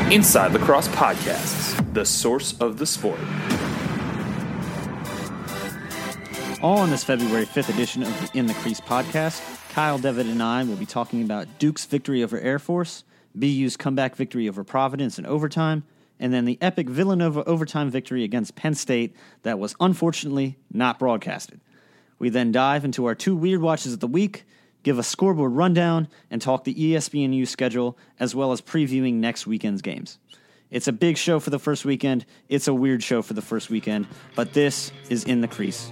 Inside Lacrosse Podcasts, the source of the sport. On this February 5th edition of the In the Crease podcast, Kyle Devitt and I will be talking about Duke's victory over Air Force, BU's comeback victory over Providence in overtime, and then the epic Villanova overtime victory against Penn State that was unfortunately not broadcasted. We then dive into our two weird watches of the week, give a scoreboard rundown, and talk the ESPNU schedule, as well as previewing next weekend's games. It's a big show for the first weekend, it's a weird show for the first weekend, but this is In the Crease.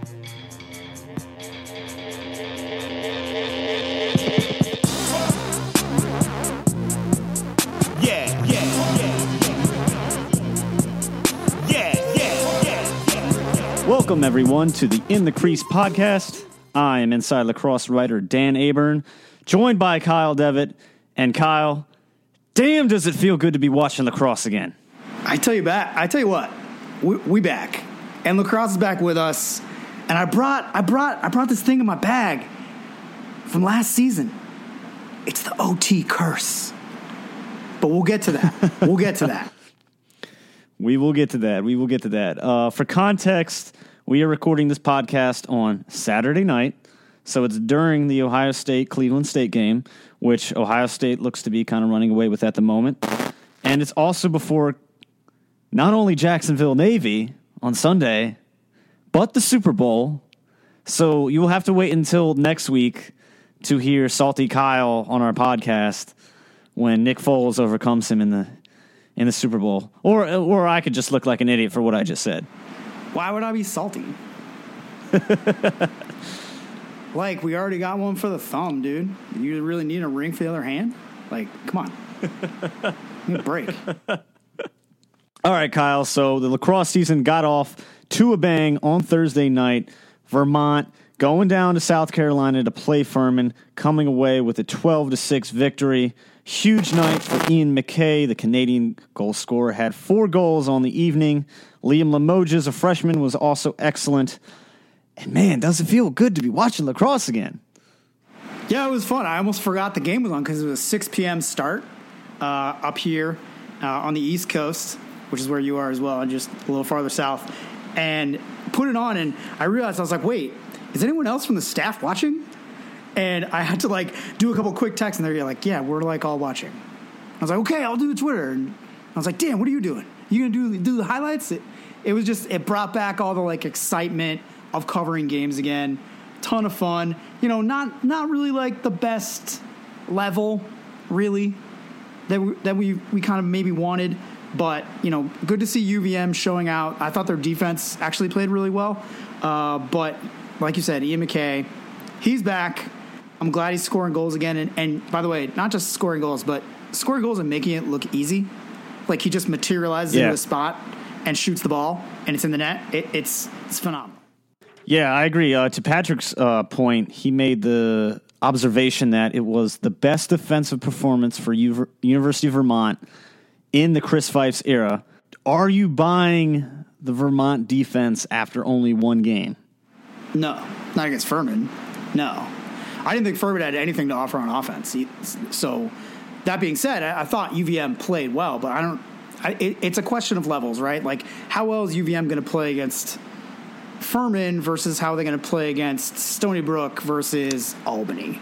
Welcome, everyone, to the In the Crease podcast. I am Inside Lacrosse writer Dan Aburn, joined by Kyle Devitt. And Kyle, damn, does it feel good to be watching lacrosse again. I tell you what, we back, and lacrosse is back with us. And I brought this thing in my bag from last season. It's the OT curse, but we'll get to that. We will get to that. For context, we are recording this podcast on Saturday night, so it's during the Ohio State-Cleveland State game, which Ohio State looks to be kind of running away with at the moment. And it's also before not only Jacksonville Navy on Sunday, but the Super Bowl. So you will have to wait until next week to hear Salty Kyle on our podcast when Nick Foles overcomes him in the Super Bowl. Or I could just look like an idiot for what I just said. Why would I be salty? Like, we already got one for the thumb, dude. You really need a ring for the other hand? Like, come on. Give me a break. All right, Kyle. So the lacrosse season got off to a bang on Thursday night. Vermont going down to South Carolina to play Furman, coming away with a 12-6 victory. Huge night for Ian McKay, the Canadian goal scorer, had 4 goals on the evening. Liam Limoges, a freshman, was also excellent. And man, does it feel good to be watching lacrosse again. Yeah, it was fun. I almost forgot the game was on because it was a 6 p.m. start up here on the East Coast, which is where you are as well, and just a little farther south. And put it on, and I realized, I was like, wait, is anyone else from the staff watching? And I had to, do a couple quick texts, and they're like, yeah, we're, all watching. I was like, okay, I'll do the Twitter. And I was like, Dan, what are you doing? You going to do the highlights? It was just, it brought back all the, excitement of covering games again. Ton of fun. Not really, the best level, really, that we kind of maybe wanted. But, good to see UVM showing out. I thought their defense actually played really well. But, like you said, Ian McKay, he's back. I'm glad he's scoring goals again. And by the way, not just scoring goals, but scoring goals and making it look easy. Like, he just materializes into a spot and shoots the ball, and it's in the net. It's phenomenal. Yeah, I agree. To Patrick's point, he made the observation that it was the best defensive performance for University of Vermont in the Chris Pfeif's era. Are you buying the Vermont defense after only one game? No, not against Furman. No. I didn't think Furman had anything to offer on offense. So, that being said, I thought UVM played well, but it's a question of levels, right? Like, how well is UVM going to play against Furman versus how are they going to play against Stony Brook versus Albany,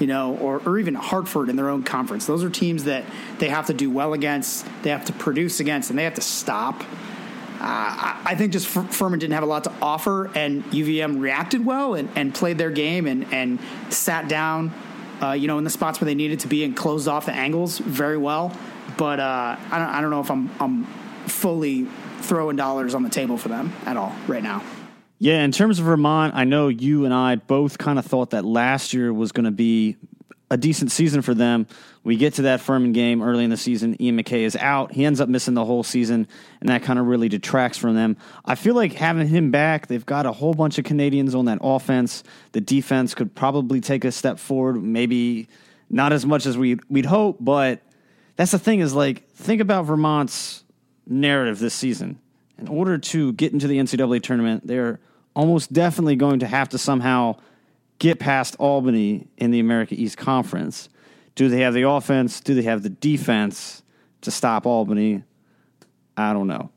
or even Hartford in their own conference. Those are teams that they have to do well against, they have to produce against, and they have to stop. I think just Furman didn't have a lot to offer, and UVM reacted well and played their game and sat down, in the spots where they needed to be and closed off the angles very well. But I don't know if I'm fully throwing dollars on the table for them at all right now. Yeah, in terms of Vermont, I know you and I both kind of thought that last year was going to be a decent season for them. We get to that Furman game early in the season. Ian McKay is out. He ends up missing the whole season, and that kind of really detracts from them. I feel like having him back, they've got a whole bunch of Canadians on that offense. The defense could probably take a step forward, maybe not as much as we'd hope, but that's the thing is, think about Vermont's narrative this season. In order to get into the NCAA tournament, they're almost definitely going to have to somehow get past Albany in the America East Conference. Do they have the offense? Do they have the defense to stop Albany, I don't know.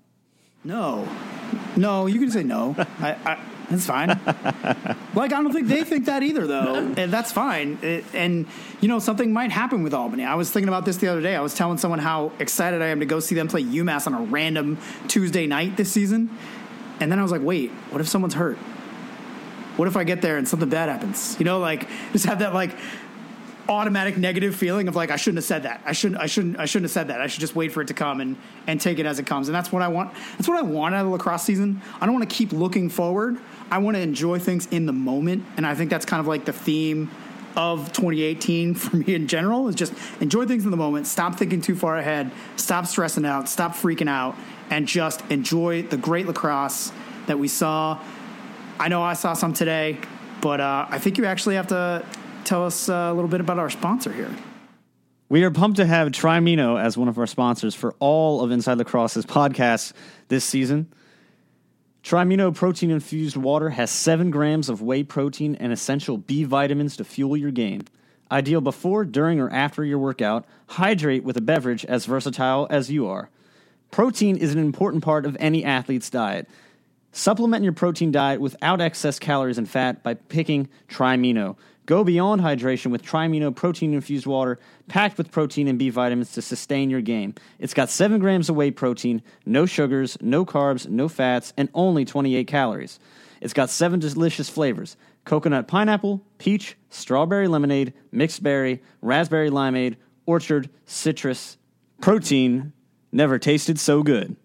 No, you can say no. That's fine. Like, I don't think they think that either, though. And that's fine. And, something might happen with Albany. I was thinking about this the other day. I was telling someone how excited I am to go see them play UMass on a random Tuesday night this season. And then I was like, wait, what if someone's hurt? What if I get there and something bad happens? Just have that, automatic negative feeling of, I shouldn't have said that. I shouldn't have said that. I should just wait for it to come and take it as it comes. And that's what I want. That's what I want out of the lacrosse season. I don't want to keep looking forward. I want to enjoy things in the moment. And I think that's kind of the theme of 2018 for me in general, is just enjoy things in the moment. Stop thinking too far ahead. Stop stressing out. Stop freaking out. And just enjoy the great lacrosse that we saw. I know I saw some today, but I think you actually have to tell us a little bit about our sponsor here. We are pumped to have Trimino as one of our sponsors for all of Inside Lacrosse's podcasts this season. Trimino protein-infused water has 7 grams of whey protein and essential B vitamins to fuel your game. Ideal before, during, or after your workout, hydrate with a beverage as versatile as you are. Protein is an important part of any athlete's diet. Supplement your protein diet without excess calories and fat by picking Trimino. Go beyond hydration with Trimino protein-infused water packed with protein and B vitamins to sustain your game. It's got 7 grams of whey protein, no sugars, no carbs, no fats, and only 28 calories. It's got 7 delicious flavors: coconut pineapple, peach, strawberry lemonade, mixed berry, raspberry limeade, orchard, citrus. Protein never tasted so good.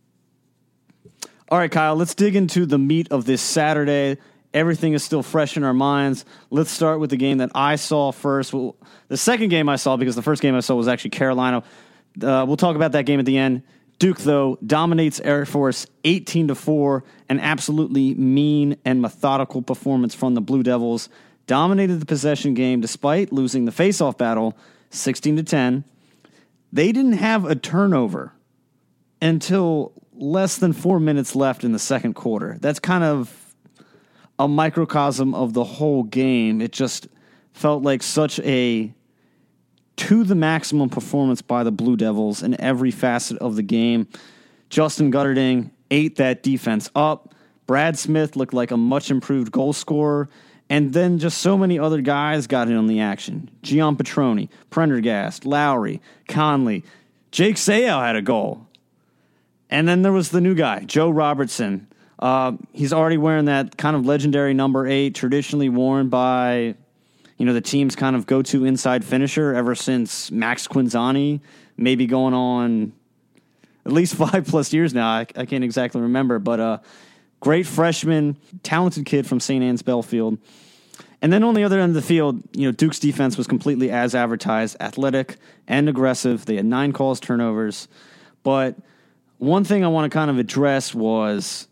All right, Kyle, let's dig into the meat of this Saturday. Everything is still fresh in our minds. Let's start with the game that I saw first. Well, the second game I saw, because the first game I saw was actually Carolina. We'll talk about that game at the end. Duke, though, dominates Air Force 18-4. An absolutely mean and methodical performance from the Blue Devils. Dominated the possession game despite losing the faceoff battle 16-10. They didn't have a turnover until less than 4 minutes left in the second quarter. That's kind of a microcosm of the whole game. It just felt like such a to the maximum performance by the Blue Devils in every facet of the game. Justin Gutterding ate that defense up. Brad Smith looked like a much improved goal scorer. And then just so many other guys got in on the action. Gian Petroni, Prendergast, Lowry, Conley. Jake Seau had a goal. And then there was the new guy, Joe Robertson. He's already wearing that kind of legendary number 8, traditionally worn by, the team's kind of go-to inside finisher ever since Max Quinzani, maybe going on at least 5+ years now. I can't exactly remember, but great freshman, talented kid from St. Anne's Belfield. And then on the other end of the field, Duke's defense was completely as advertised, athletic and aggressive. They had 9 calls, turnovers. But one thing I want to kind of address was,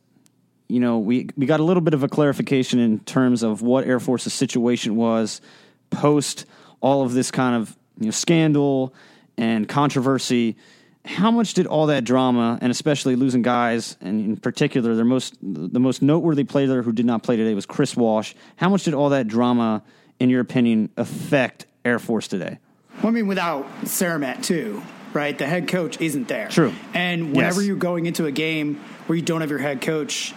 we got a little bit of a clarification in terms of what Air Force's situation was post all of this kind of scandal and controversy. How much did all that drama, and especially losing guys, and in particular the most noteworthy player who did not play today was Chris Walsh. How much did all that drama, in your opinion, affect Air Force today? Well, I mean, without Saramat too, right? The head coach isn't there. True. And whenever you're going into a game where you don't have your head coach,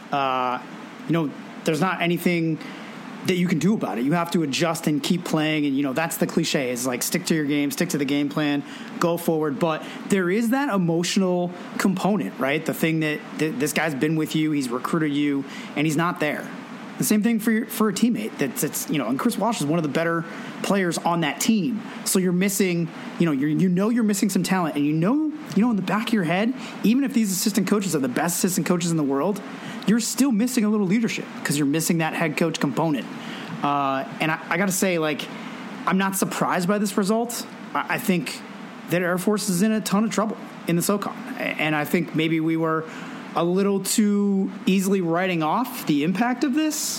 there's not anything that you can do about it. You have to adjust and keep playing. And, that's the cliche is stick to your game, stick to the game plan, go forward. But there is that emotional component, right? The thing that this guy's been with you, he's recruited you, and he's not there. The same thing for a teammate. And Chris Walsh is one of the better players on that team. So you're missing, you're missing some talent, and in the back of your head, even if these assistant coaches are the best assistant coaches in the world, you're still missing a little leadership because you're missing that head coach component. And I got to say, I'm not surprised by this result. I think that Air Force is in a ton of trouble in the SoCon, and I think maybe we were a little too easily writing off the impact of this.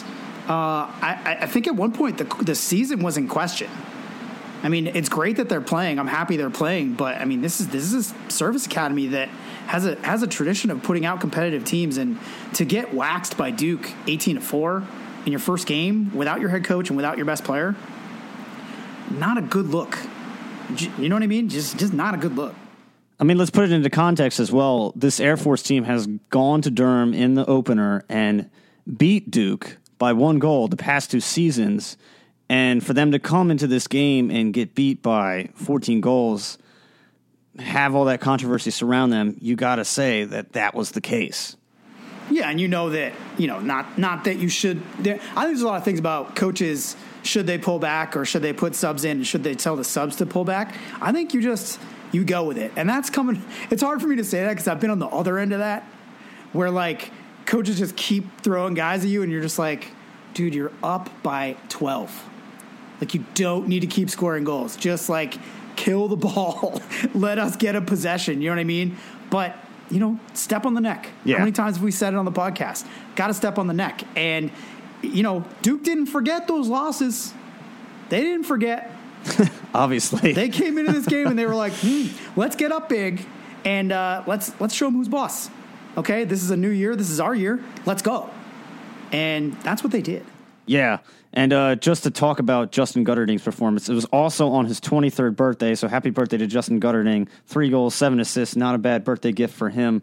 I think at one point the season was in question. I mean, it's great that they're playing. I'm happy they're playing, but I mean, this is a service academy that has a tradition of putting out competitive teams, and to get waxed by Duke 18-4 in your first game without your head coach and without your best player, not a good look. You know what I mean? Just not a good look. I mean, let's put it into context as well. This Air Force team has gone to Durham in the opener and beat Duke by 1 goal the past 2 seasons. And for them to come into this game and get beat by 14 goals, have all that controversy surround them, you got to say that was the case. Yeah, and not that you should. I think there's a lot of things about coaches. Should they pull back or should they put subs in? Should they tell the subs to pull back? I think you go with it. And that's coming. It's hard for me to say that because I've been on the other end of that where, like, coaches just keep throwing guys at you and you're just like, dude, you're up by 12. Like, you don't need to keep scoring goals. Just, like, kill the ball. Let us get a possession. You know what I mean? But, step on the neck. Yeah. How many times have we said it on the podcast? Got to step on the neck. And, Duke didn't forget those losses. They didn't forget. Obviously. They came into this game and they were like, let's get up big and let's show them who's boss. Okay, this is a new year. This is our year. Let's go. And that's what they did. Yeah, and just to talk about Justin Gutterding's performance, it was also on his 23rd birthday, so happy birthday to Justin Gutterding. 3 goals, 7 assists, not a bad birthday gift for him.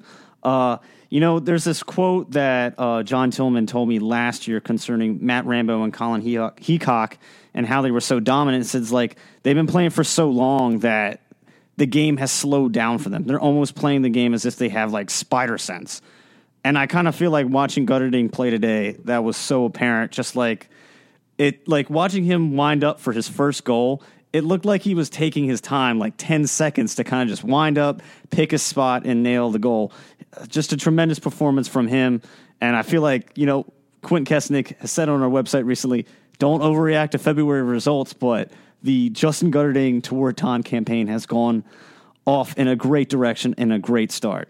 There's this quote that John Tillman told me last year concerning Matt Rambo and Colin Heacock and how they were so dominant. It says, like, they've been playing for so long that the game has slowed down for them. They're almost playing the game as if they have, like, spider sense. And I kind of feel like watching Gutterding play today, that was so apparent. Just like watching him wind up for his first goal, it looked like he was taking his time, like 10 seconds to kind of just wind up, pick a spot, and nail the goal. Just a tremendous performance from him. And I feel like, Quint Kesnick has said on our website recently, don't overreact to February results, but the Justin Gutterding Toward Ton campaign has gone off in a great direction and a great start.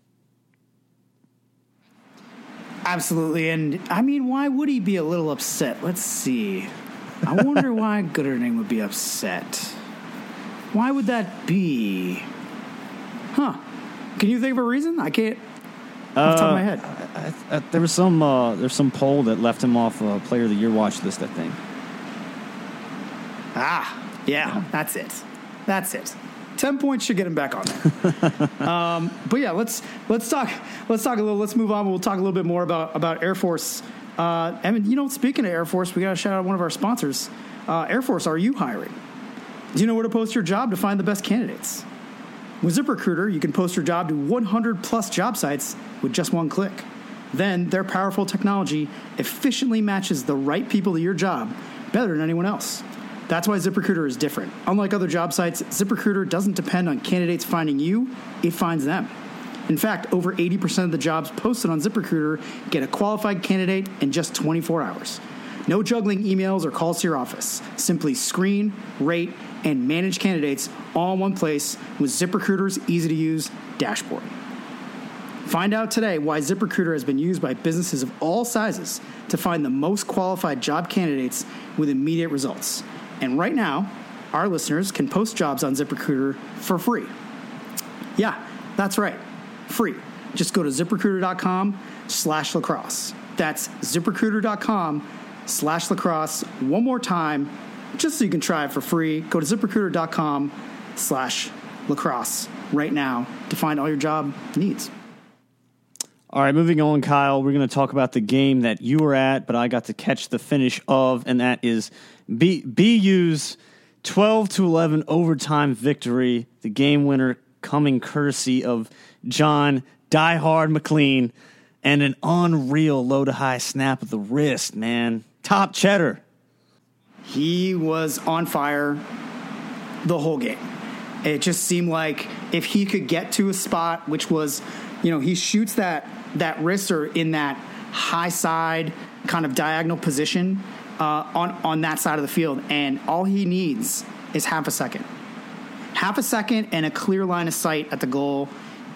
Absolutely. And, I mean, why would he be a little upset? Let's see. I wonder why Gutterding would be upset. Why would that be? Huh. Can you think of a reason? I can't. Off the top of my head. There's some poll that left him off Player of the Year watch list, I think. Yeah, that's it. 10 points should get him back on there. But yeah, let's talk a little. Let's move on. We'll talk a little bit more about Air Force. Speaking of Air Force, we got to shout out one of our sponsors. Air Force, are you hiring? Do you know where to post your job to find the best candidates? With ZipRecruiter, you can post your job to 100 plus job sites with just one click. Then their powerful technology efficiently matches the right people to your job better than anyone else. That's why ZipRecruiter is different. Unlike other job sites, ZipRecruiter doesn't depend on candidates finding you, it finds them. In fact, over 80% of the jobs posted on ZipRecruiter get a qualified candidate in just 24 hours. No juggling emails or calls to your office. Simply screen, rate, and manage candidates all in one place with ZipRecruiter's easy-to-use dashboard. Find out today why ZipRecruiter has been used by businesses of all sizes to find the most qualified job candidates with immediate results. And right now, our listeners can post jobs on ZipRecruiter for free. Yeah, that's right. Free. Just go to ZipRecruiter.com/lacrosse. That's ZipRecruiter.com/lacrosse. One more time, just so you can try it for free. Go to ZipRecruiter.com/lacrosse right now to find all your job needs. All right, moving on, Kyle. We're going to talk about the game that you were at, but I got to catch the finish of, and that is BU's 12-11 overtime victory. The game winner coming courtesy of John Die Hard McLean and an unreal low-to-high snap of the wrist, man. Top cheddar. He was on fire the whole game. It just seemed like if he could get to a spot, which was, he shoots that wrister in that high side kind of diagonal position on that side of the field, and all he needs is half a second and a clear line of sight at the goal.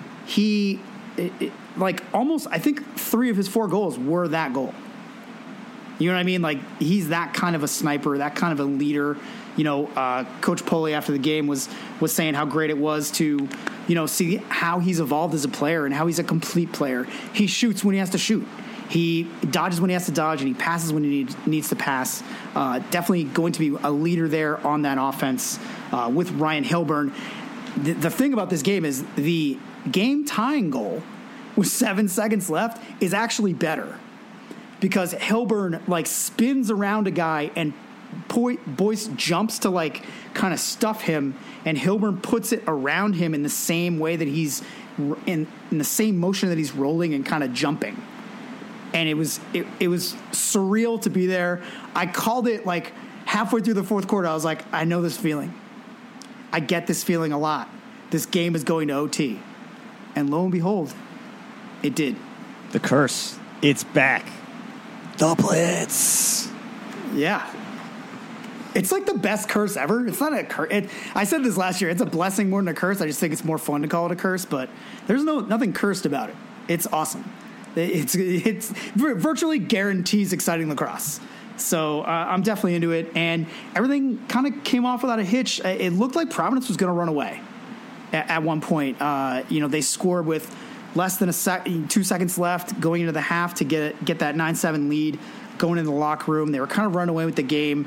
Almost, I think 3 of his 4 goals were that goal. You know what I mean? Like, he's that kind of a sniper, that kind of a leader. Coach Poli after the game was saying how great it was to, see how he's evolved as a player and how he's a complete player. He shoots when he has to shoot. He dodges when he has to dodge, and he passes when he needs to pass. Definitely going to be a leader there on that offense with Ryan Hilburn. the thing about this game is the game tying goal with 7 seconds left is actually better because Hilburn like spins around a guy and Boyce jumps to like kind of stuff him, and Hilburn puts it around him in the same way that he's in the same motion that he's rolling and kind of jumping. And it was surreal to be there. I called it like halfway through the fourth quarter. I was like, I know this feeling. I get this feeling a lot. This game is going to OT. And lo and behold, it did. The curse. It's back. The Blitz. Yeah. It's like the best curse ever. It's not a curse. I said this last year. It's a blessing more than a curse. I just think it's more fun to call it a curse, but there's nothing cursed about it. It's awesome. It's virtually guarantees exciting lacrosse. So I'm definitely into it, and everything kind of came off without a hitch. It looked like Providence was going to run away at one point. They scored with less than 2 seconds left going into the half to get that 9-7 lead. Going into the locker room, they were kind of running away with the game.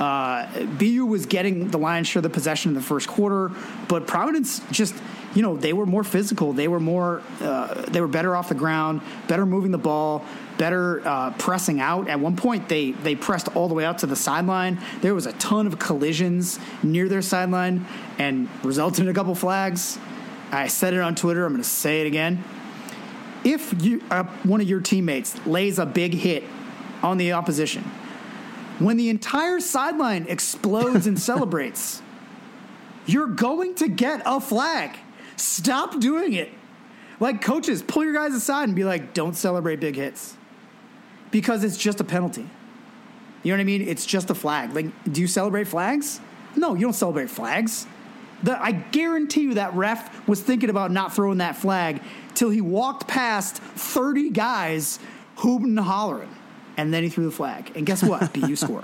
BU was getting the lion's share of the possession in the first quarter, but Providence just, they were more physical. They were they were better off the ground, better moving the ball, better pressing out. At one point, they pressed all the way out to the sideline. There was a ton of collisions near their sideline and resulted in a couple flags. I said it on Twitter. I'm going to say it again. If one of your teammates lays a big hit on the opposition, when the entire sideline explodes and celebrates, you're going to get a flag. Stop doing it. Like, coaches, pull your guys aside and be like, don't celebrate big hits. Because it's just a penalty. You know what I mean? It's just a flag. Like, do you celebrate flags? No, you don't celebrate flags. I guarantee you that ref was thinking about not throwing that flag till he walked past 30 guys hooting and hollering. And then he threw the flag. And guess what? BU scored.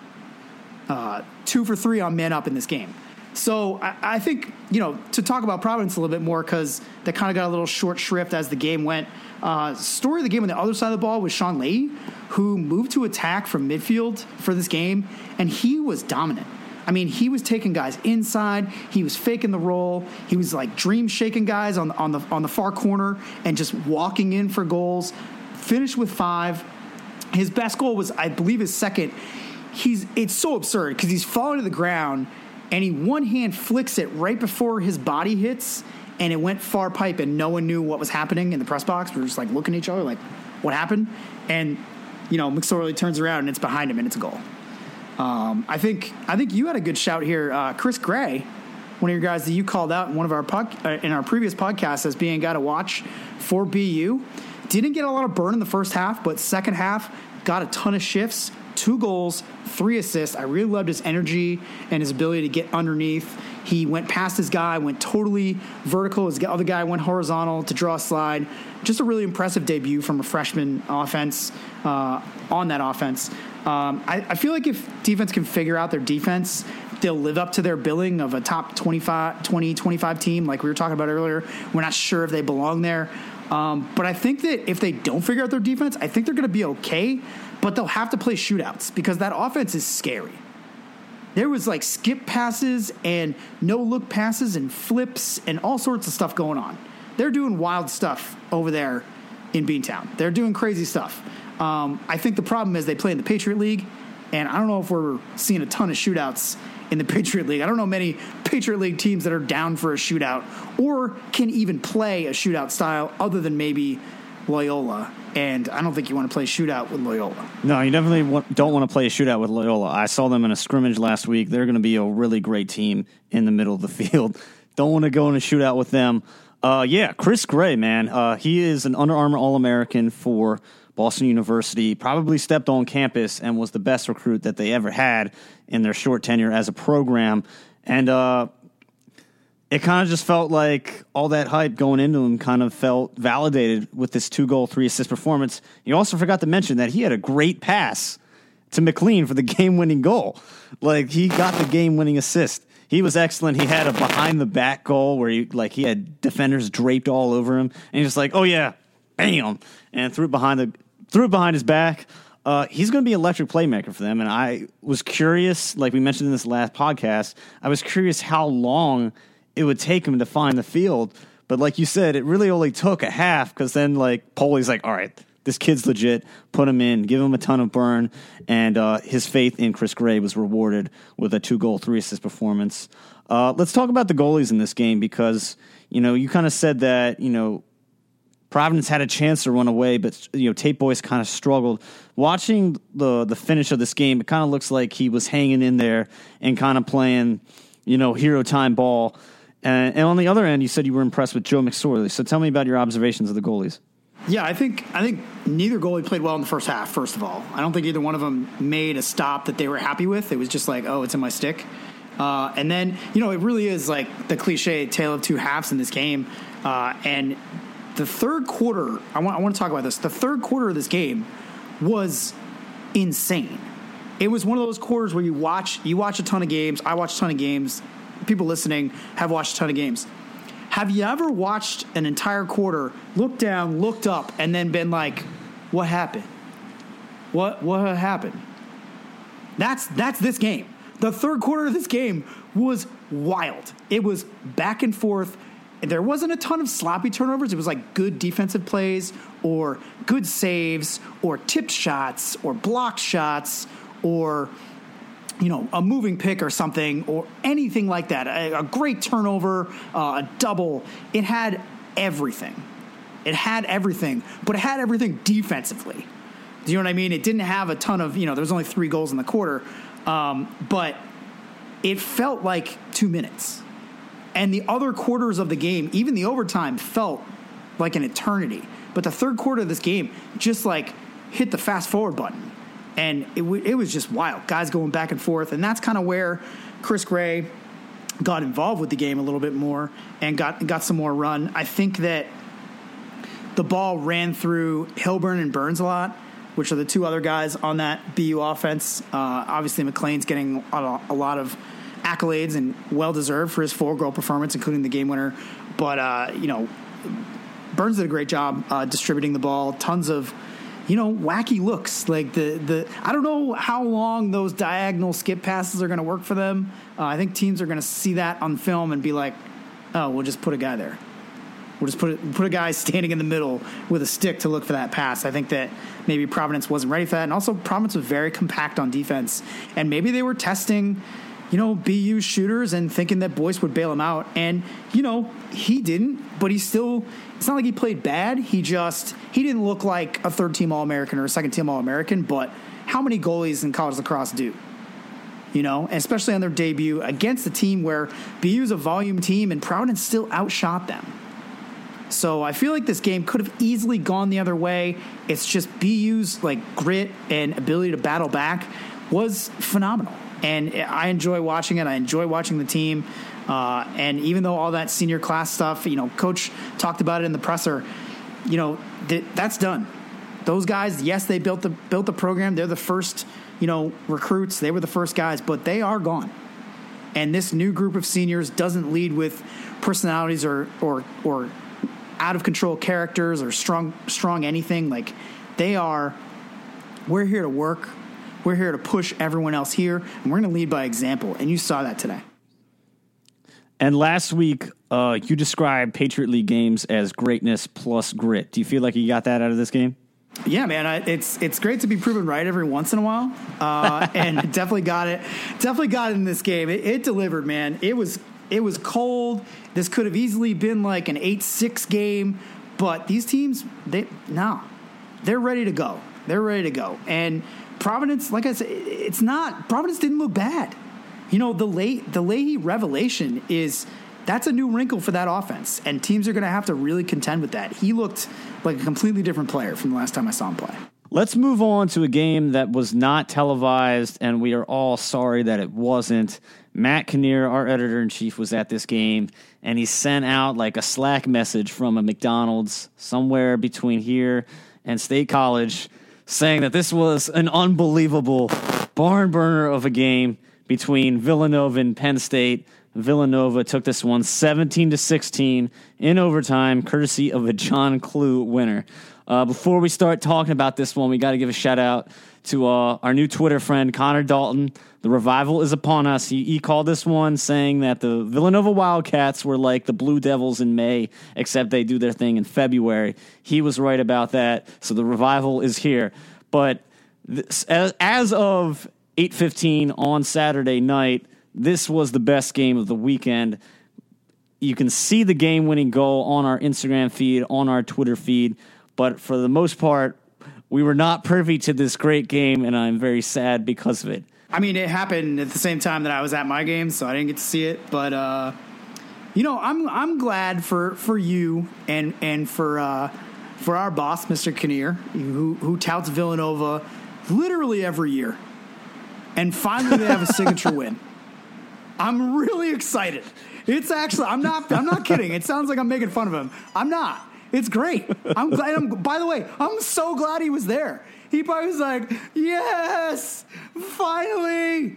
2 for 3 on man up in this game. So I think, to talk about Providence a little bit more, because they kind of got a little short shrift as the game went. Story of the game on the other side of the ball was Sean Leahy, who moved to attack from midfield for this game, and he was dominant. I mean, he was taking guys inside. He was faking the roll. He was like dream shaking guys on the far corner and just walking in for goals. Finished with 5. His best goal was, I believe, his second. It's so absurd because he's falling to the ground and he one hand flicks it right before his body hits, and it went far pipe, and no one knew what was happening in the press box. We were just like looking at each other like, what happened? And McSorley turns around and it's behind him and it's a goal. I think you had a good shout here, Chris Gray, one of your guys that you called out in one of our in our previous podcasts as being a guy to watch for BU. Didn't get a lot of burn in the first half, but second half got a ton of shifts, 2 goals, 3 assists. I really loved his energy and his ability to get underneath. He went past his guy, went totally vertical. His other guy went horizontal to draw a slide. Just a really impressive debut from a freshman offense on that offense. I feel like if defense can figure out their defense, they'll live up to their billing of a top 25 team like we were talking about earlier. We're not sure if they belong there. But I think that if they don't figure out their defense, I think they're going to be okay, but they'll have to play shootouts because that offense is scary. There was like skip passes and no-look passes and flips and all sorts of stuff going on. They're doing wild stuff over there in Beantown. They're doing crazy stuff. I think the problem is they play in the Patriot League, and I don't know if we're seeing a ton of shootouts in the Patriot League. I don't know many Patriot League teams that are down for a shootout or can even play a shootout style other than maybe Loyola. And I don't think you want to play shootout with Loyola. No, you definitely don't want to play a shootout with Loyola. I saw them in a scrimmage last week. They're going to be a really great team in the middle of the field. Don't want to go in a shootout with them. Chris Gray, man. He is an Under Armour All-American for Boston University, probably stepped on campus and was the best recruit that they ever had in their short tenure as a program. And it kind of just felt like all that hype going into him kind of felt validated with this 2-goal, 3-assist performance. You also forgot to mention that he had a great pass to McLean for the game-winning goal. Like, he got the game-winning assist. He was excellent. He had a behind-the-back goal where he had defenders draped all over him. And he's just like, oh, yeah, bam, and threw it behind his back. He's going to be an electric playmaker for them, and I was curious, like we mentioned in this last podcast, I was curious how long it would take him to find the field. But like you said, it really only took a half because then like Poli's like, all right, this kid's legit. Put him in, give him a ton of burn, and his faith in Chris Gray was rewarded with a 2-goal, 3-assist performance. Let's talk about the goalies in this game because, you kind of said that, Providence had a chance to run away, but, Tate Boyce kind of struggled. Watching the finish of this game, it kind of looks like he was hanging in there and kind of playing, hero time ball. And on the other end, you said you were impressed with Joe McSorley. So tell me about your observations of the goalies. Yeah, I think neither goalie played well in the first half, first of all. I don't think either one of them made a stop that they were happy with. It was just like, oh, it's in my stick. And then, it really is like the cliche tale of two halves in this game. And the third quarter, I want to talk about this. The third quarter of this game was insane. It was one of those quarters where you watch a ton of games. I watch a ton of games. People listening have watched a ton of games. Have you ever watched an entire quarter, looked down, looked up, and then been like, what happened? What happened? That's this game. The third quarter of this game was wild. It was back and forth. There wasn't a ton of sloppy turnovers. It was like good defensive plays or good saves or tipped shots or blocked shots or, a moving pick or something or anything like that. A great turnover, a double. It had everything. But it had everything defensively. Do you know what I mean? It didn't have a ton of, there was only 3 goals in the quarter. But it felt like 2 minutes. And the other quarters of the game, even the overtime, felt like an eternity. But the third quarter of this game just like hit the fast forward button. And it was just wild. Guys going back and forth. And that's kind of where Chris Gray got involved with the game a little bit more and got some more run. I think that the ball ran through Hilburn and Burns a lot, which are the 2 other guys on that BU offense. Obviously, McLean's getting a lot of accolades and well-deserved for his 4-goal performance, including the game winner. But, Burns did a great job distributing the ball. Tons of, wacky looks. Like I don't know how long those diagonal skip passes are going to work for them. I think teams are going to see that on film and be like, oh, we'll just put a guy there. We'll just put a guy standing in the middle with a stick to look for that pass. I think that maybe Providence wasn't ready for that. And also Providence was very compact on defense. And maybe they were testing, BU shooters and thinking that Boyce would bail him out. And, he didn't, but it's not like he played bad. He didn't look like a third-team All-American or a second-team All-American, but how many goalies in college lacrosse do? Especially on their debut against a team where BU's a volume team and Providence still outshot them. So I feel like this game could have easily gone the other way. It's just BU's grit and ability to battle back was phenomenal. And I enjoy watching it. I enjoy watching the team. And even though all that senior class stuff, Coach talked about it in the presser, that's done. Those guys, yes, they built the program. They're the first, recruits. They were the first guys, but they are gone. And this new group of seniors doesn't lead with personalities or out of control characters or strong anything. We're here to work. We're here to push everyone else here, and we're going to lead by example. And you saw that today. And last week, you described Patriot League games as greatness plus grit. Do you feel like you got that out of this game? Yeah, man. It's great to be proven right every once in a while, and definitely got it. Definitely got it in this game. It delivered, man. It was cold. This could have easily been like an 8-6 game, but these teams, they're ready to go. They're ready to go. And Providence, like I said, Providence didn't look bad. The Leahy revelation that's a new wrinkle for that offense, and teams are going to have to really contend with that. He looked like a completely different player from the last time I saw him play. Let's move on to a game that was not televised, and we are all sorry that it wasn't. Matt Kinnear, our editor-in-chief, was at this game, and he sent out like a Slack message from a McDonald's somewhere between here and State College saying that this was an unbelievable barn burner of a game between Villanova and Penn State. Villanova took this one 17-16 in overtime, courtesy of a John Clue winner. Before we start talking about this one, we got to give a shout out to our new Twitter friend, Connor Dalton. The revival is upon us. He called this one saying that the Villanova Wildcats were like the Blue Devils in May, except they do their thing in February. He was right about that, so the revival is here. But as of 8:15 on Saturday night, this was the best game of the weekend. You can see the game-winning goal on our Instagram feed, on our Twitter feed, but for the most part, we were not privy to this great game, and I'm very sad because of it. I mean, it happened at the same time that I was at my game, so I didn't get to see it. But I'm glad for you and for our boss, Mr. Kinnear, who touts Villanova literally every year, and finally they have a signature win. I'm really excited. It's actually I'm not kidding. It sounds like I'm making fun of him. I'm not. It's great. I'm glad. By the way, I'm so glad he was there. He probably was like, yes, finally,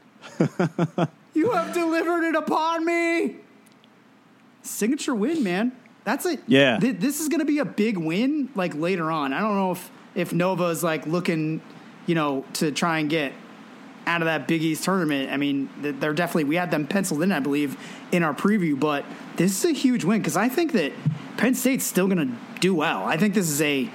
you have delivered it upon me. Signature win, man. That's it. Yeah. This is going to be a big win, like, later on. I don't know if Nova is, like, looking, to try and get out of that Big East tournament. I mean, they're definitely, we had them penciled in, I believe, in our preview, but this is a huge win because I think that Penn State's still going to do well. I think this is a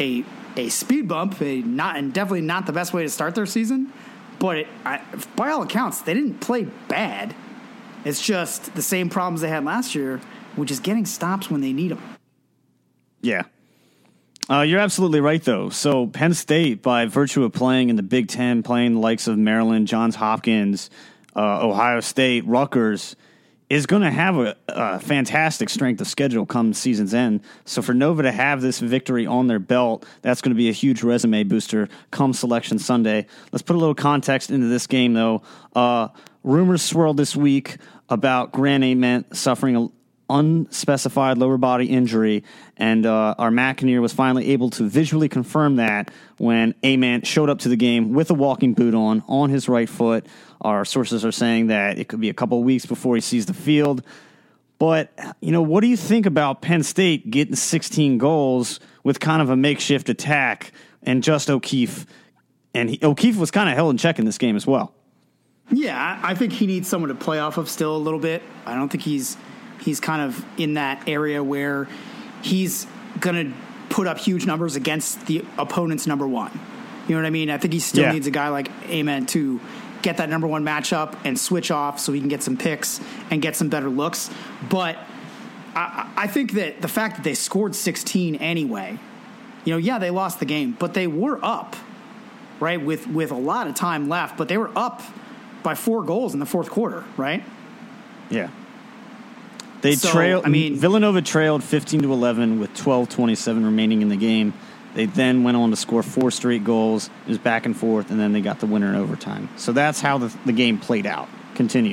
speed bump, and definitely not the best way to start their season, but by all accounts, they didn't play bad. It's just the same problems they had last year, which is getting stops when they need them. Yeah. You're absolutely right, though. So Penn State, by virtue of playing in the Big Ten, playing the likes of Maryland, Johns Hopkins, Ohio State, Rutgers, is going to have a fantastic strength of schedule come season's end. So for Nova to have this victory on their belt, that's going to be a huge resume booster come Selection Sunday. Let's put a little context into this game, though. Rumors swirled this week about Grant Ament suffering an unspecified lower body injury, and our Matt Kinnear was finally able to visually confirm that when Ament showed up to the game with a walking boot on his right foot. Our sources are saying that it could be a couple of weeks before he sees the field. But, what do you think about Penn State getting 16 goals with kind of a makeshift attack and just O'Keefe? And O'Keefe was kind of held in check in this game as well. Yeah, I think he needs someone to play off of still a little bit. I don't think he's kind of in that area where he's going to put up huge numbers against the opponent's number one. You know what I mean? I think he still needs a guy like Ament to get that number one matchup and switch off so he can get some picks and get some better looks. But I think that the fact that they scored 16 anyway, they lost the game, but they were up, right, with a lot of time left, but they were up by 4 goals in the fourth quarter, right? Yeah. Villanova trailed 15-11 with 12:27 remaining in the game. They then went on to score 4 straight goals. It was back and forth, and then they got the winner in overtime. So that's how the game played out. Continue.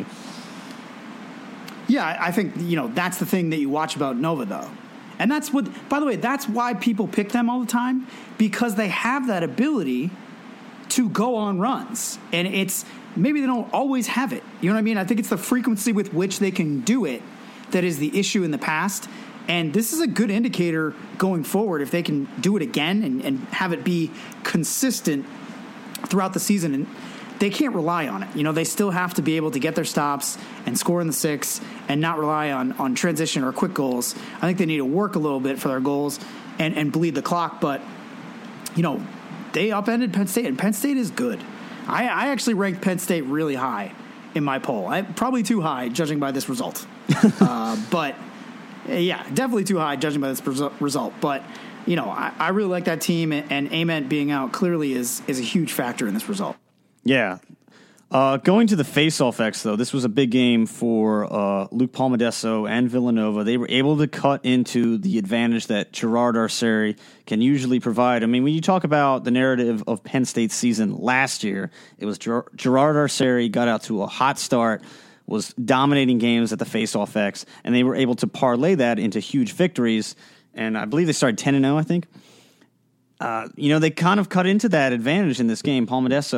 Yeah, I think, that's the thing that you watch about Nova, though. And that's by the way, that's why people pick them all the time, because they have that ability to go on runs. And maybe they don't always have it. You know what I mean? I think it's the frequency with which they can do it that is the issue in the past. And this is a good indicator going forward if they can do it again and have it be consistent throughout the season. And they can't rely on it. They still have to be able to get their stops and score in the 6 and not rely on transition or quick goals. I think they need to work a little bit for their goals and bleed the clock. But, they upended Penn State, and Penn State is good. I actually ranked Penn State really high in my poll. Probably too high, judging by this result. But... yeah, definitely too high judging by this result. But, I really like that team, and Ament being out clearly is a huge factor in this result. Yeah. Going to the face-off X, though, this was a big game for Luke Palmadesso and Villanova. They were able to cut into the advantage that Gerard Arceri can usually provide. I mean, when you talk about the narrative of Penn State's season last year, it was Gerard Arceri got out to a hot start, was dominating games at the face-off X, and they were able to parlay that into huge victories. And I believe they started 10-0, I think. They kind of cut into that advantage in this game. Palmadesso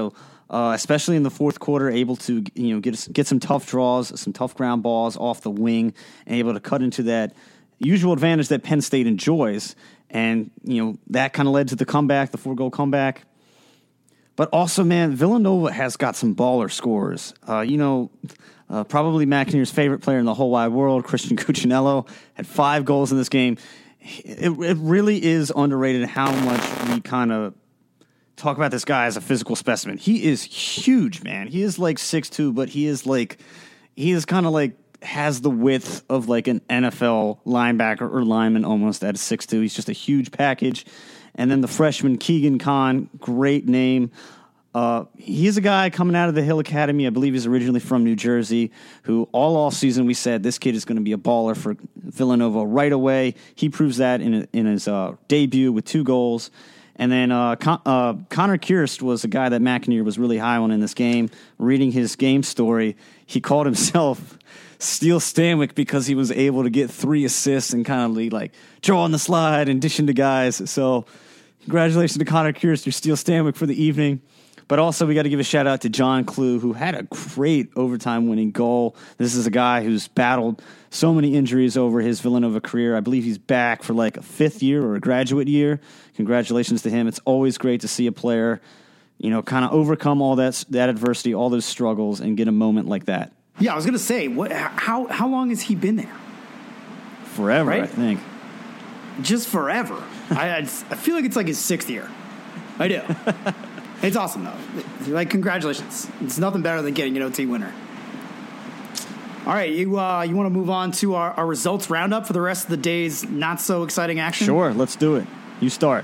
especially in the fourth quarter, able to get some tough draws, some tough ground balls off the wing, and able to cut into that usual advantage that Penn State enjoys. And, that kind of led to the comeback, the 4-goal comeback. But also, man, Villanova has got some baller scorers. Probably McNair's favorite player in the whole wide world, Christian Cuccinello, had 5 goals in this game. It really is underrated how much we kind of talk about this guy as a physical specimen. He is huge, man. He is like 6'2", but he is kind of like has the width of like an NFL linebacker or lineman almost at 6'2". He's just a huge package. And then the freshman Keegan Kahn, great name. He's a guy coming out of the Hill Academy. I believe he's originally from New Jersey, who all season we said this kid is going to be a baller for Villanova right away. He proves that in his debut with 2 goals. And then Connor Kirst was a guy that McNair was really high on in this game. Reading his game story, he called himself Steel Stanwyck because he was able to get 3 assists and kind of like draw on the slide and dish into guys. So congratulations to Connor Kirst, your Steel Stanwyck for the evening. But also we got to give a shout out to John Clue, who had a great overtime winning goal. This is a guy who's battled so many injuries over his Villanova career. I believe he's back for like a 5th year or a graduate year. Congratulations to him. It's always great to see a player, kind of overcome all that adversity, all those struggles, and get a moment like that. Yeah, I was going to say, how long has he been there? Forever, right? I think. Just forever. I feel like it's like his 6th year. I do. It's awesome, though. Like, congratulations. It's nothing better than getting an OT winner. All right, you want to move on to our results roundup for the rest of the day's not-so-exciting action? Sure, let's do it. You start.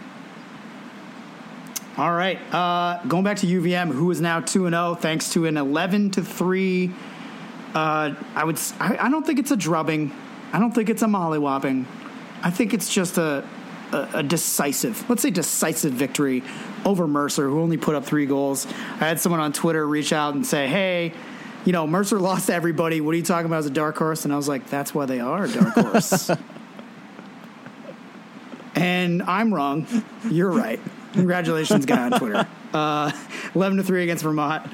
All right, going back to UVM, who is now 2-0 thanks to an 11-3. I don't think it's a drubbing. I don't think it's a mollywhopping. I think it's just a decisive victory over Mercer, who only put up 3 goals. I had someone on Twitter reach out and say, hey, Mercer lost to everybody. What are you talking about as a dark horse? And I was like, that's why they are a dark horse. And I'm wrong. You're right. Congratulations, guy on Twitter. 11-3 against Vermont.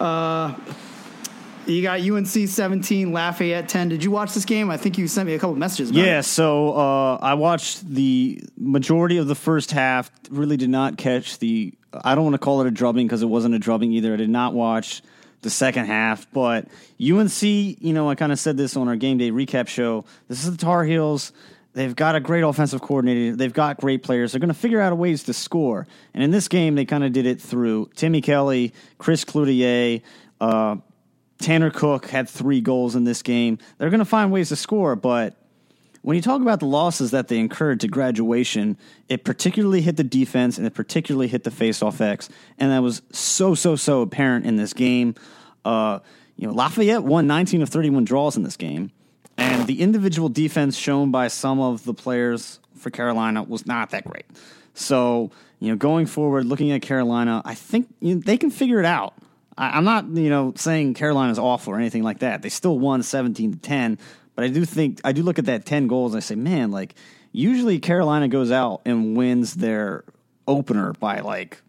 You got UNC 17, Lafayette 10. Did you watch this game? I think you sent me a couple of messages about it. So I watched the majority of the first half. Really did not catch I don't want to call it a drubbing because it wasn't a drubbing either. I did not watch the second half. But UNC, I kind of said this on our game day recap show. This is the Tar Heels. They've got a great offensive coordinator. They've got great players. They're going to figure out ways to score. And in this game, they kind of did it through Timmy Kelly, Chris Cloutier, Tanner Cook had 3 goals in this game. They're going to find ways to score, but when you talk about the losses that they incurred to graduation, it particularly hit the defense and it particularly hit the faceoff X, and that was so apparent in this game. Lafayette won 19 of 31 draws in this game, and the individual defense shown by some of the players for Carolina was not that great. So, going forward, looking at Carolina, I think they can figure it out. I'm not, saying Carolina's awful or anything like that. They still won 17-10, but I do look at that 10 goals and I say, man, like usually Carolina goes out and wins their opener by like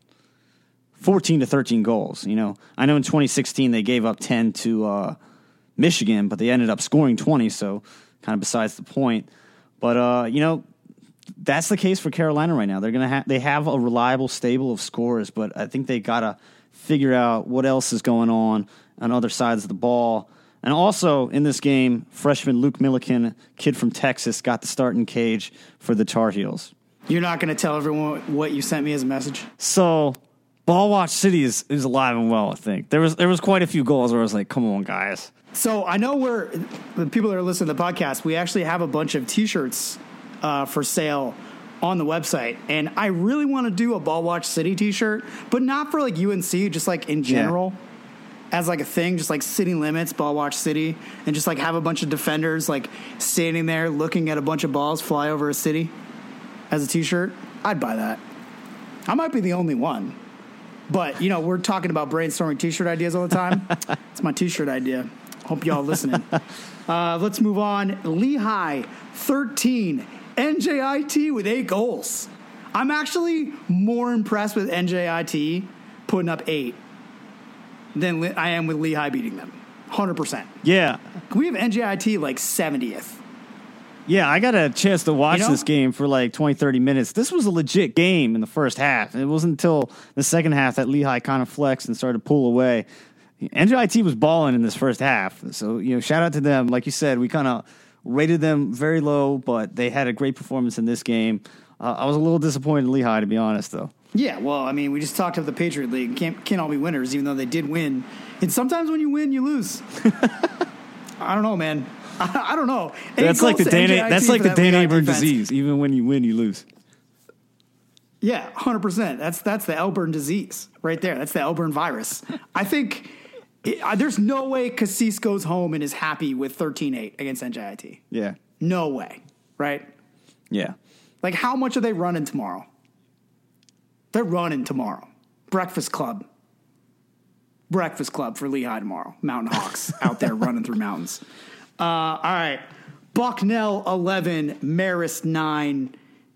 14-13 goals. I know in 2016 they gave up 10 to Michigan, but they ended up scoring 20, so kind of besides the point. But that's the case for Carolina right now. They have a reliable stable of scorers, but I think they gotta figure out what else is going on other sides of the ball. And also in this game, freshman Luke Milliken, kid from Texas, got the start in cage for the Tar Heels. You're not going to tell everyone what you sent me as a message? So, Ball Watch City is alive and well, I think. There was quite a few goals where I was like, come on, guys. So I know the people that are listening to the podcast, we actually have a bunch of T-shirts for sale on the website, and I really want to do a Ball Watch City T-shirt, but not for like UNC, just like in general, as like a thing, just like city limits, Ball Watch City, and just like have a bunch of defenders like standing there looking at a bunch of balls fly over a city as a T-shirt. I'd buy that. I might be the only one, but we're talking about brainstorming T-shirt ideas all the time. It's my T-shirt idea. Hope y'all listening. Let's move on. Lehigh 13. NJIT with 8 goals. I'm actually more impressed with NJIT putting up 8 than I am with Lehigh beating them. 100%. Yeah. We have NJIT like 70th. Yeah, I got a chance to watch You know? this game for like 20, 30 minutes. This was a legit game in the first half. It wasn't until the second half that Lehigh kind of flexed and started to pull away. NJIT was balling in this first half. So, shout out to them. Like you said, we kind of rated them very low, but they had a great performance in this game. I was a little disappointed in Lehigh, to be honest, though. Yeah, well, I mean, we just talked about the Patriot League. Can't all be winners, even though they did win. And sometimes when you win, you lose. I don't know, man. I don't know. That's like the Dan Aburn disease. Even when you win, you lose. Yeah, 100%. That's the Elburn disease right there. That's the Elburn virus. I think there's no way Cassis goes home and is happy with 13-8 against NJIT. Yeah. No way, right? Yeah. Like, how much are they running tomorrow? They're running tomorrow. Breakfast Club for Lehigh tomorrow. Mountain Hawks out there running through mountains. All right. Bucknell 11, Marist 9,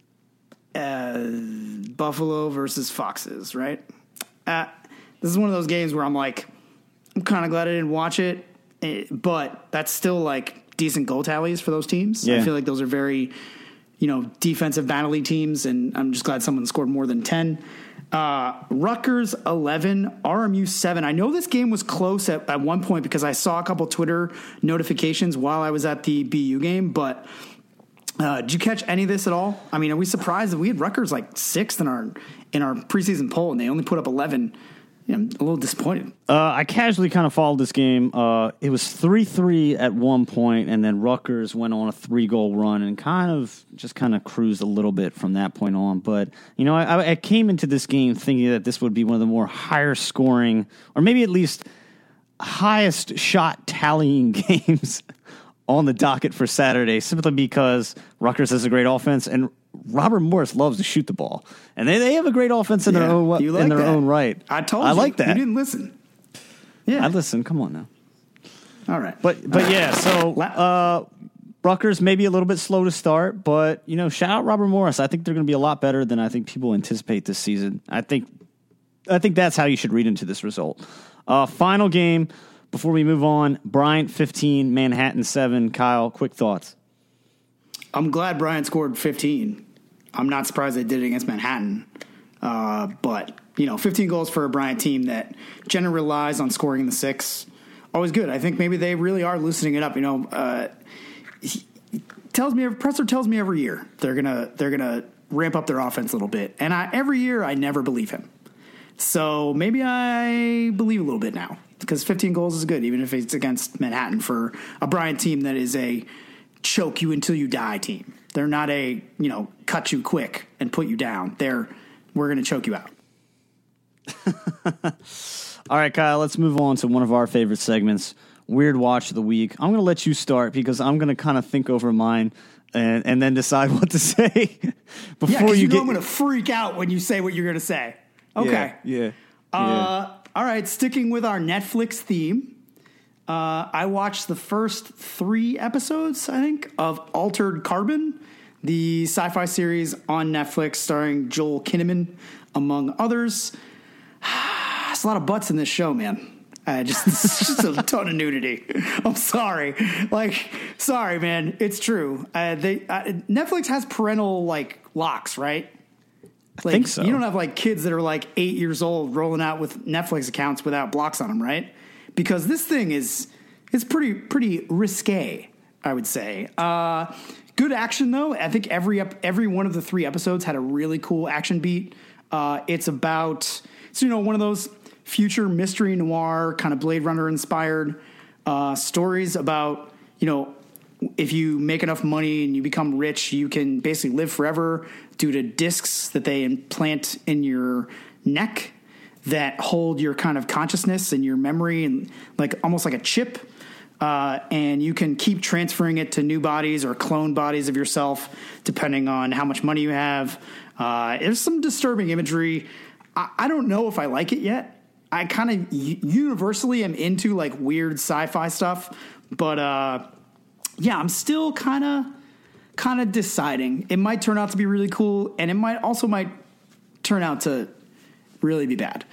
Buffalo versus Foxes, right? This is one of those games where I'm like, I'm kind of glad I didn't watch it, but that's still like decent goal tallies for those teams. Yeah. I feel like those are very, defensive battle league teams, and I'm just glad someone scored more than 10. Rutgers 11, RMU 7. I know this game was close at one point because I saw a couple Twitter notifications while I was at the BU game, but did you catch any of this at all? I mean, are we surprised that we had Rutgers like 6th in our preseason poll and they only put up 11? I'm a little disappointed. I casually kind of followed this game. It was 3-3 at one point, and then Rutgers went on a 3-goal run and kind of cruised a little bit from that point on. But, I came into this game thinking that this would be one of the more higher scoring, or maybe at least highest shot tallying games on the docket for Saturday, simply because Rutgers has a great offense and Robert Morris loves to shoot the ball, and they have a great offense in their own right. I told you. I like that. You didn't listen. Yeah, I listened. Come on now. All right, but yeah. So Rutgers maybe a little bit slow to start, but shout out Robert Morris. I think they're going to be a lot better than I think people anticipate this season. I think that's how you should read into this result. Final game before we move on: Bryant 15, Manhattan 7. Kyle, quick thoughts. I'm glad Bryant scored 15. I'm not surprised they did it against Manhattan. But, 15 goals for a Bryant team that generally relies on scoring in the 6. Always good. I think maybe they really are loosening it up. Presser tells me every year they're gonna ramp up their offense a little bit. And every year I never believe him. So maybe I believe a little bit now. Because 15 goals is good, even if it's against Manhattan for a Bryant team that is a choke you until you die team. They're not a, cut you quick and put you down. We're going to choke you out. All right, Kyle, let's move on to one of our favorite segments, Weird Watch of the Week. I'm going to let you start because I'm going to kind of think over mine and then decide what to say before I'm going to freak out when you say what you're going to say. Okay. Yeah. All right, sticking with our Netflix theme. I watched the first 3 episodes, I think, of Altered Carbon, the sci-fi series on Netflix starring Joel Kinnaman, among others. There's a lot of butts in this show, man. It's just a ton of nudity. I'm sorry. Sorry, man. It's true. Netflix has parental, locks, right? I think so. You don't have, kids that are, 8 years old rolling out with Netflix accounts without blocks on them, right? Because this thing is pretty risque, I would say. Good action, though. I think every one of the 3 episodes had a really cool action beat. It's about one of those future mystery noir kind of Blade Runner inspired stories about if you make enough money and you become rich, you can basically live forever due to discs that they implant in your neck that hold your kind of consciousness and your memory and almost like a chip. And you can keep transferring it to new bodies or clone bodies of yourself, depending on how much money you have. There's some disturbing imagery. I don't know if I like it yet. I kind of universally am into weird sci-fi stuff, but I'm still kind of deciding. It might turn out to be really cool, and it might turn out to really be bad.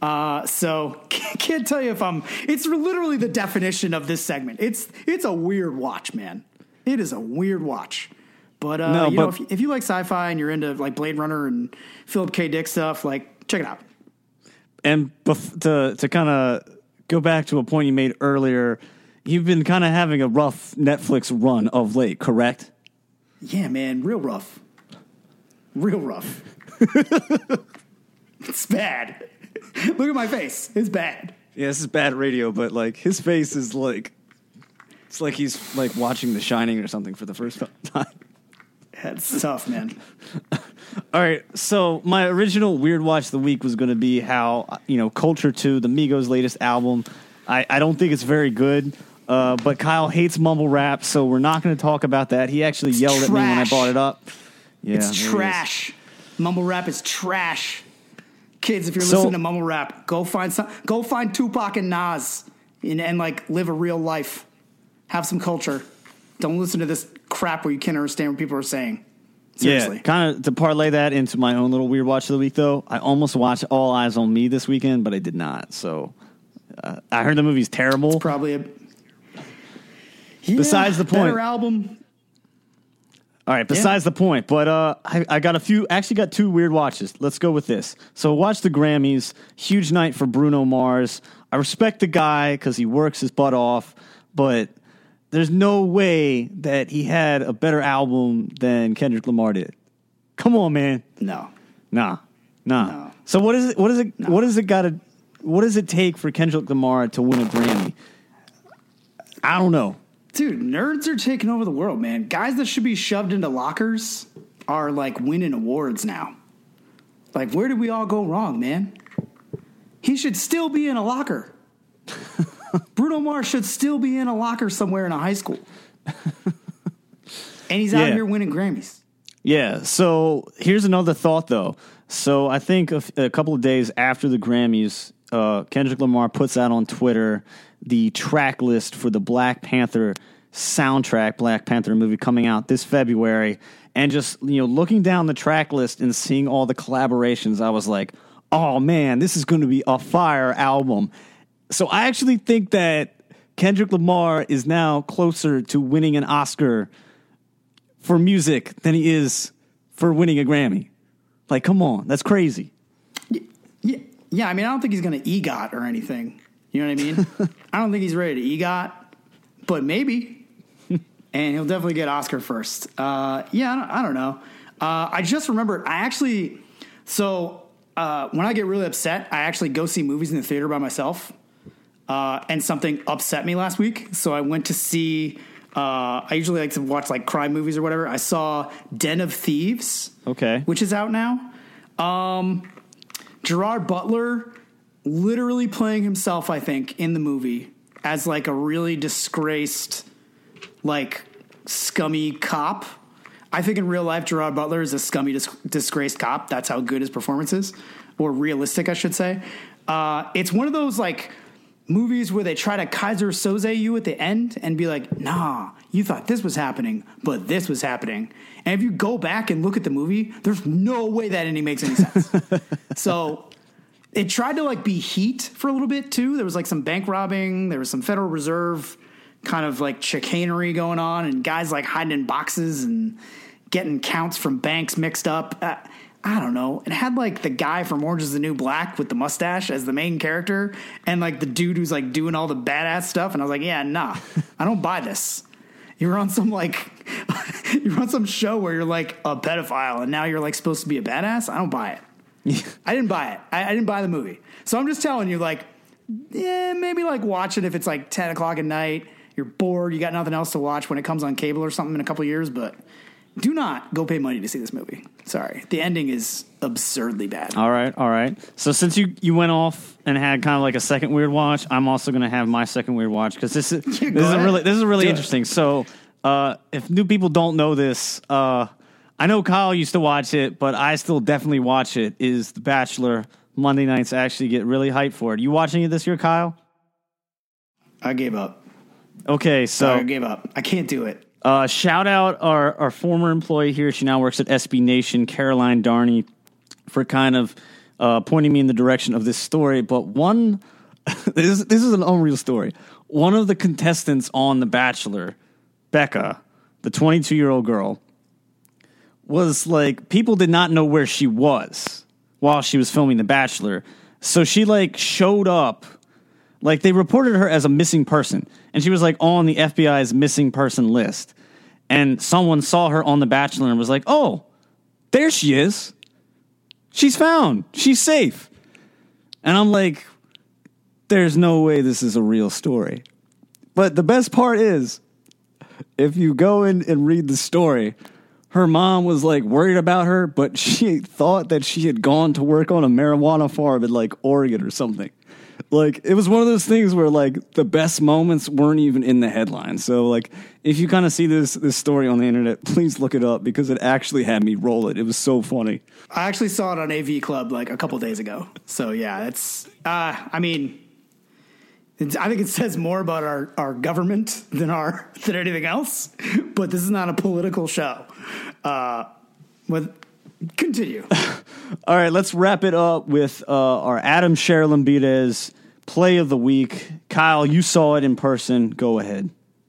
So can't tell you if it's literally the definition of this segment. It's a weird watch, man. It is a weird watch. But, if you like sci-fi and you're into like Blade Runner and Philip K. Dick stuff, like check it out. And to kind of go back to a point you made earlier, you've been kind of having a rough Netflix run of late, correct? Yeah, man, real rough. Real rough. It's bad. Look at my face. It's bad. Yeah, this is bad radio, but like his face is like, it's like he's like watching The Shining or something for the first time. That's tough, man. All right, so my original Weird Watch of the week was going to be how, Culture 2, the Migos' latest album, I don't think it's very good, but Kyle hates mumble rap, so we're not going to talk about that. He actually yelled at me when I brought it up. Yeah, it's trash. Mumble rap is trash. Kids, if you're listening to mumble rap, go find Tupac and Nas and like live a real life. Have some culture. Don't listen to this crap where you can't understand what people are saying. Seriously. Yeah, kind of to parlay that into my own little Weird Watch of the week, though. I almost watched All Eyes on Me this weekend, but I did not. So I heard the movie's terrible. It's probably besides the point. Better album. All right, besides the point. But I got actually got two weird watches. Let's go with this. So watch the Grammys. Huge night for Bruno Mars. I respect the guy because he works his butt off, but there's no way that he had a better album than Kendrick Lamar did. Come on, man. No. Nah. So what does it take for Kendrick Lamar to win a Grammy? I don't know. Dude, nerds are taking over the world, man. Guys that should be shoved into lockers are like winning awards now. Like, where did we all go wrong, man? He should still be in a locker. Bruno Mars should still be in a locker somewhere in a high school. And he's out here winning Grammys. Yeah, so here's another thought, though. So I think a couple of days after the Grammys, Kendrick Lamar puts out on Twitter the track list for the Black Panther soundtrack, Black Panther movie coming out this February. And just, looking down the track list and seeing all the collaborations, I was like, oh, man, this is going to be a fire album. So I actually think that Kendrick Lamar is now closer to winning an Oscar for music than he is for winning a Grammy. Like, come on, that's crazy. Yeah. I mean, I don't think he's going to EGOT or anything. You know what I mean? I don't think he's ready to EGOT, but maybe. And he'll definitely get Oscar first. I don't know. I just remembered, when I get really upset, I actually go see movies in the theater by myself. And something upset me last week. So I went to see, I usually like to watch like crime movies or whatever. I saw Den of Thieves. Okay. Which is out now. Gerard Butler literally playing himself, I think, in the movie as like a really disgraced, like scummy cop. I think in real life, Gerard Butler is a scummy, disgraced cop. That's how good his performance is, or realistic, I should say. It's one of those like movies where they try to Kaiser Soze you at the end and be like, nah, you thought this was happening, but this was happening. And if you go back and look at the movie, there's no way that ending makes any sense. So it tried to like be Heat for a little bit too. There was like some bank robbing. There was some Federal Reserve kind of like chicanery going on and guys like hiding in boxes and getting counts from banks mixed up. I don't know. It had like the guy from Orange is the New Black with the mustache as the main character and like the dude who's like doing all the badass stuff. And I was like, yeah, nah, I don't buy this. You're on some show where you're like a pedophile and now you're like supposed to be a badass. I don't buy it. I didn't buy it. I didn't buy the movie. So I'm just telling you, like, yeah, maybe like watch it if it's like 10 o'clock at night. You're bored. You got nothing else to watch when it comes on cable or something in a couple of years, but do not go pay money to see this movie. Sorry. The ending is absurdly bad. All right. So since you went off and had kind of like a second weird watch, I'm also going to have my second weird watch because this is really interesting. So if new people don't know this, I know Kyle used to watch it, but I still definitely watch it, is The Bachelor. Monday nights actually get really hyped for it. You watching it this year, Kyle? I gave up. Okay, so Sorry, I gave up. I can't do it. Shout out our former employee here. She now works at SB Nation, Caroline Darney, for kind of pointing me in the direction of this story. But this is an unreal story. One of the contestants on The Bachelor, Becca, the 22-year-old girl, was like, people did not know where she was while she was filming The Bachelor. So she like showed up, like they reported her as a missing person, and she was like on the FBI's missing person list. And someone saw her on The Bachelor and was like, oh, there she is. She's found. She's safe. And I'm like, there's no way this is a real story. But the best part is, if you go in and read the story, her mom was like worried about her, but she thought that she had gone to work on a marijuana farm in like Oregon or something. Like, it was one of those things where like the best moments weren't even in the headlines. So like, if you kind of see this story on the internet, please look it up because it actually had me roll it. It was so funny. I actually saw it on AV Club like a couple days ago. So yeah, it's, I think it says more about our government than anything else, but this is not a political show. Continue. All right, let's wrap it up with our Adam Lambides play of the week. Kyle, you saw it in person. Go ahead.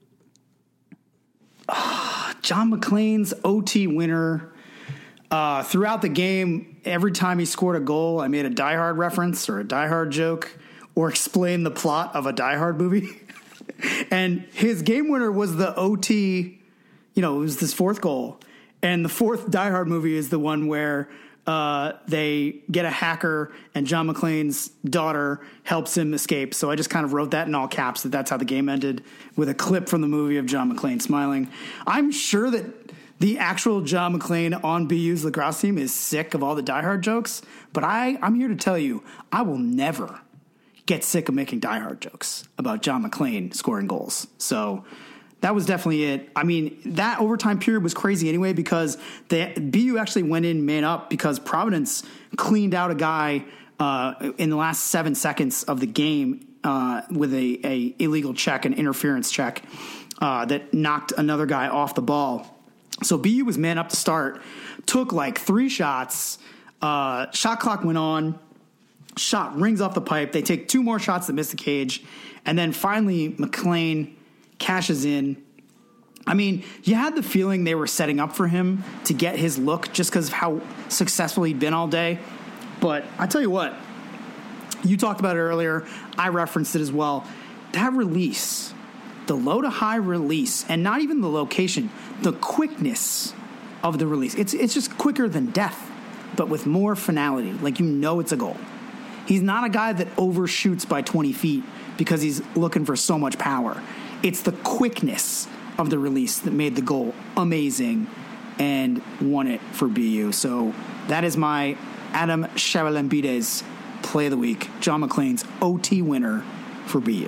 John McClane's OT winner. Throughout the game, every time he scored a goal, I made a Die Hard reference or a Die Hard joke or explained the plot of a Die Hard movie. And his game winner was the OT, it was this fourth goal. And the fourth Die Hard movie is the one where they get a hacker and John McClane's daughter helps him escape. So I just kind of wrote that in all caps that's how the game ended, with a clip from the movie of John McClane smiling. I'm sure that the actual John McClane on BU's lacrosse team is sick of all the Die Hard jokes, but I'm here to tell you, I will never get sick of making Die Hard jokes about John McClane scoring goals. So that was definitely it. I mean, that overtime period was crazy anyway because the BU actually went in man up because Providence cleaned out a guy in the last 7 seconds of the game with a illegal check, an interference check that knocked another guy off the ball. So BU was man up to start, took like 3 shots, shot clock went on, shot rings off the pipe. They take 2 more shots that miss the cage, and then finally McClane cashes in. I mean, you had the feeling they were setting up for him to get his look just because of how successful he'd been all day. But I tell you what, you talked about it earlier. I referenced it as well. That release, the low to high release, and not even the location, the quickness of the release. It's just quicker than death, but with more finality. Like, it's a goal. He's not a guy that overshoots by 20 feet because he's looking for so much power. It's the quickness of the release that made the goal amazing and won it for BU. So that is my Adam Lambides play of the week. John McClane's OT winner for BU.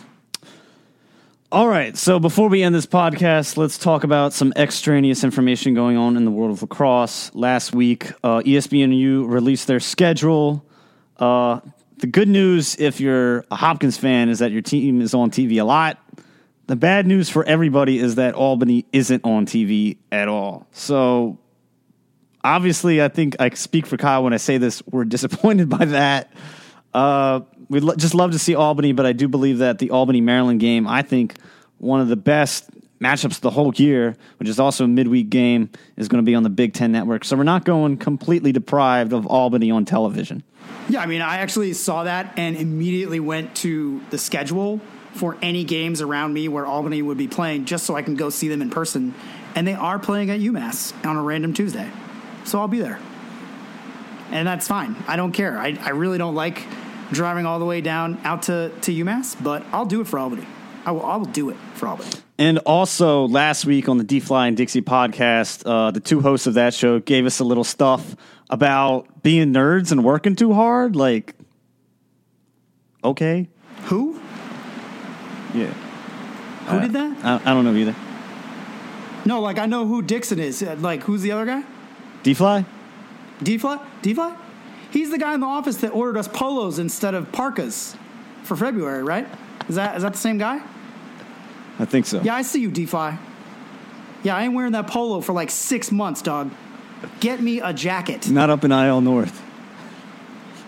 All right, so before we end this podcast, let's talk about some extraneous information going on in the world of lacrosse. Last week, ESPNU released their schedule. The good news, if you're a Hopkins fan, is that your team is on TV a lot. The bad news for everybody is that Albany isn't on TV at all. So, obviously, I think I speak for Kyle when I say this. We're disappointed by that. We'd just love to see Albany, but I do believe that the Albany-Maryland game, I think one of the best matchups of the whole year, which is also a midweek game, is going to be on the Big Ten Network. So we're not going completely deprived of Albany on television. Yeah, I mean, I actually saw that and immediately went to the schedule for any games around me where Albany would be playing just so I can go see them in person. And they are playing at UMass on a random Tuesday. So I'll be there. And that's fine. I don't care. I really don't like driving all the way down out to UMass, but I'll do it for Albany. I will do it for Albany. And also, last week on the D-Fly and Dixie podcast, the 2 hosts of that show gave us a little stuff about being nerds and working too hard. Like, okay. Who? Yeah. Who did that? I don't know either. No, like, I know who Dixon is. Like, who's the other guy? D-Fly? D-Fly? D-Fly? He's the guy in the office that ordered us polos instead of parkas for February, right? Is that the same guy? I think so. Yeah, I see you, D-Fly. Yeah, I ain't wearing that polo for like 6 months, dog. Get me a jacket. Not up in IL North.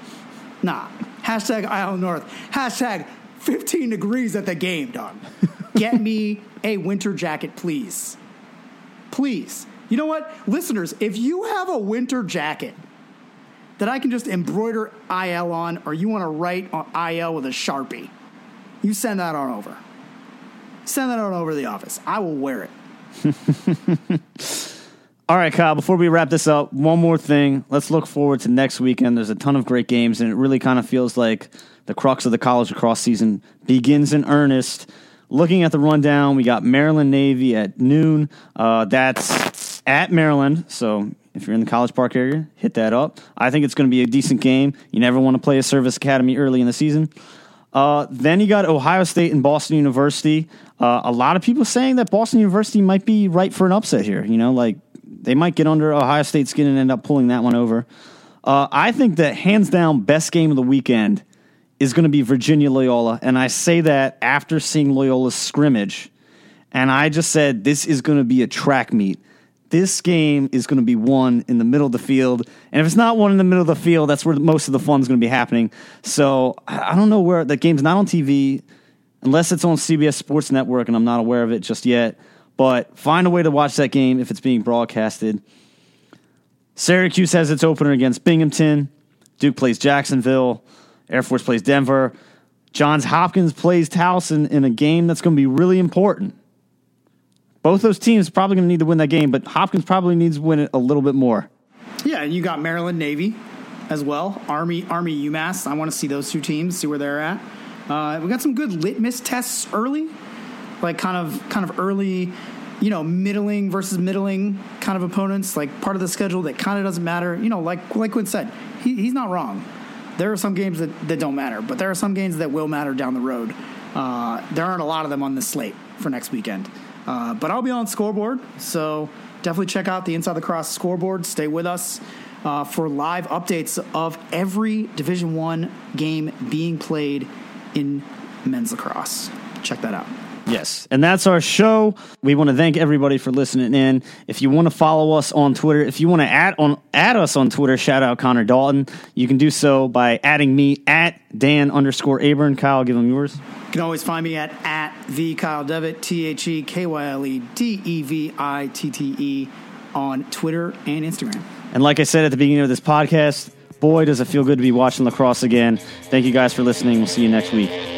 Nah. Hashtag Iowa North. Hashtag 15 degrees at the game, dog. Get me a winter jacket, please. Please. You know what? Listeners, if you have a winter jacket that I can just embroider IL on, or you want to write on IL with a Sharpie, you send that on over. Send that on over to the office. I will wear it. All right, Kyle, before we wrap this up, one more thing. Let's look forward to next weekend. There's a ton of great games, and it really kind of feels like the crux of the college lacrosse season begins in earnest. Looking at the rundown, we got Maryland Navy at noon. That's at Maryland, so if you're in the College Park area, hit that up. I think it's going to be a decent game. You never want to play a service academy early in the season. Then you got Ohio State and Boston University. A lot of people saying that Boston University might be right for an upset here. You know, like they might get under Ohio State's skin and end up pulling that one over. I think that hands down best game of the weekend is going to be Virginia Loyola. And I say that after seeing Loyola's scrimmage. And I just said this is going to be a track meet. This game is going to be won in the middle of the field. And if it's not won in the middle of the field, that's where most of the fun is going to be happening. So I don't know where that game's not on TV, unless it's on CBS Sports Network, and I'm not aware of it just yet. But find a way to watch that game if it's being broadcasted. Syracuse has its opener against Binghamton. Duke plays Jacksonville. Air Force plays Denver. Johns Hopkins plays Towson in a game that's going to be really important. Both those teams are probably going to need to win that game, but Hopkins probably needs to win it a little bit more. Yeah, and you got Maryland Navy as well. Army UMass. I want to see those two teams, see where they're at. We got some good litmus tests early, like kind of early, you know, middling versus middling kind of opponents, like part of the schedule that kind of doesn't matter. You know, like Quinn said, he's not wrong. There are some games that don't matter, but there are some games that will matter down the road. There aren't a lot of them on the slate for next weekend. But I'll be on Scoreboard, so definitely check out the Inside the Cross Scoreboard. Stay with us for live updates of every Division I game being played in men's lacrosse. Check that out. Yes, and that's our show. We want to thank everybody for listening in. If you want to follow us on Twitter, if you want to add us on Twitter, shout out Connor Dalton. You can do so by adding me at Dan_Aburn. Kyle, give them yours. You can always find me at the Kyle Devitt, TheKyleDevitte on Twitter and Instagram. And like I said at the beginning of this podcast, boy, does it feel good to be watching lacrosse again. Thank you guys for listening. We'll see you next week.